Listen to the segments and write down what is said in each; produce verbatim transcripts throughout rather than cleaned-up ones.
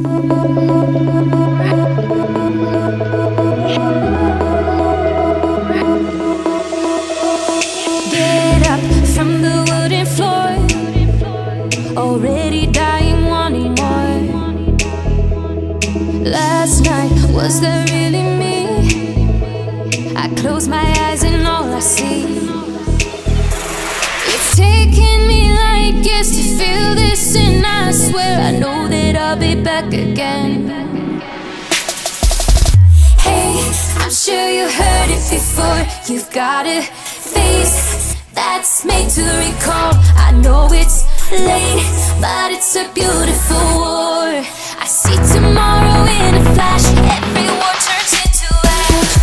Get up from the wooden floor, already dying, wanting more. Last night, was that really me? I close my eyes and all I see, it's taken me like years to feel this, and I swear I know that I'll be back again. Hey, I'm sure you heard it before. You've got a face that's made to recall. I know it's late, but it's a beautiful war. I see tomorrow in a flash. Every war turns into ash.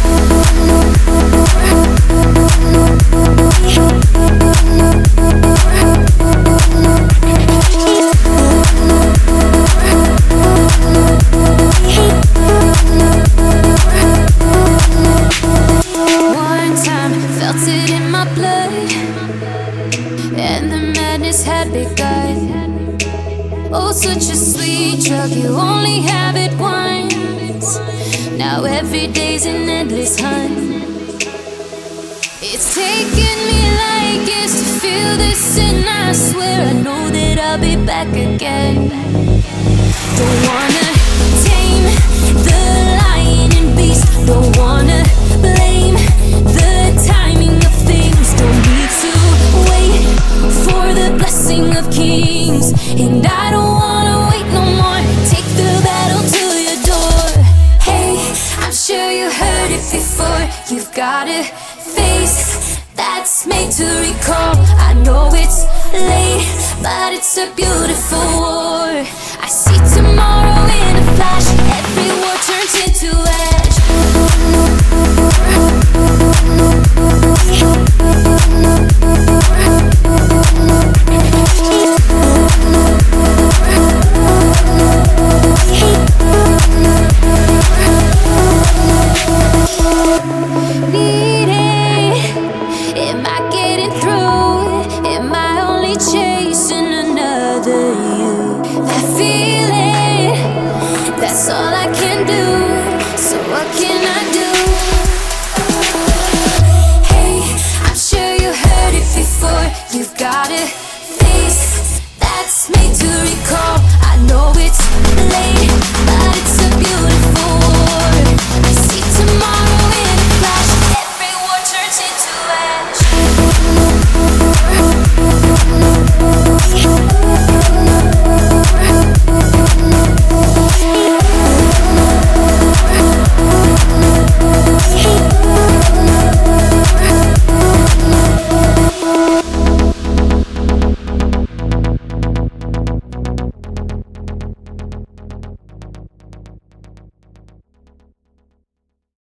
One time, felt it in my blood, and the madness had begun. Oh, such a sweet drug, you only have it once. Now every day's an endless hunt. It's taken me like years to feel this, and I swear I know that I'll be back again. Don't wanna tame the lion and beast. Don't wanna blame the timing of things. Don't need to wait for the blessing of kings, and I don't wanna wait no more. Take the battle to your door. Hey, I'm sure you heard it before. You've got a face that's made to recall. I know it's late, but it's a beautiful war. I see tomorrow in a flash. Every war turns into ash. Need it? Am I getting through? Am I only chasing another you? That feeling, that's all I